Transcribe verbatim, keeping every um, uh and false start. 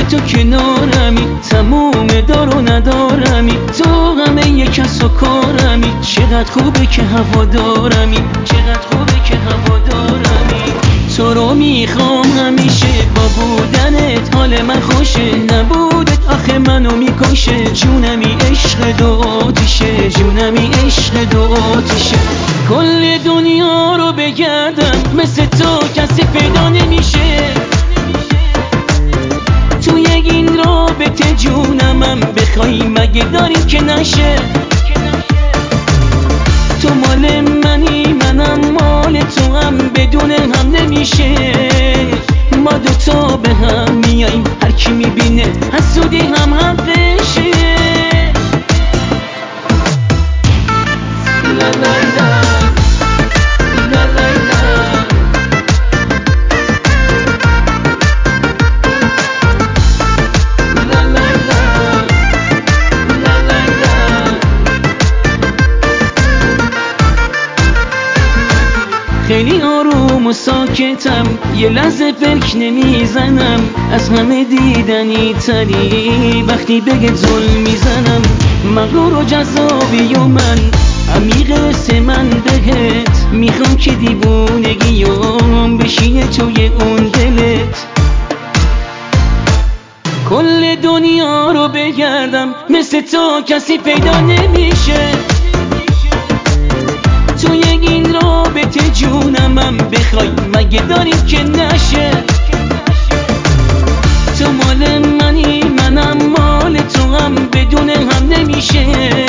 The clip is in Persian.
تو کنارمی، تموم دار و ندارمی، تو همه یک کس و کارمی. چقدر خوبه که هوادارمی، چقدر خوبه که هوادارمی. تو رو میخوام همیشه، با بودنت حال من خوشه، نبودت آخه منو میکشه. جونمی عشق دو آتیشه، جونمی عشق دو آتیشه. کل دنیا رو بگردم مثل تو کسی پیدا نمیشه. توی این رابطه جونمم بخوای مگه داری که نشه. تو مال منی منم مال تو، هم بدون هم نمیشه. ما دوتا به هم میاییم، هر کی میبینه حسودی هم حقشه. لا لا لا لا لا لا لا لا لا لا. خیلی آروم و ساکتم، یه لحظه فکر نمیزنم. از همه دیدنی تری وقتی بگه ظلم میزنم. مغرور و جذابی و من عمیق سه من بهت میخوام که دیوونگیام بشینه توی اون دلت. کل دنیا رو بگردم مثل تو کسی پیدا نمیشه. توی این رابطه جونمم بخوای مگه داریم که نشه. تو مال منی منم مال تو، هم بدون هم نمیشه.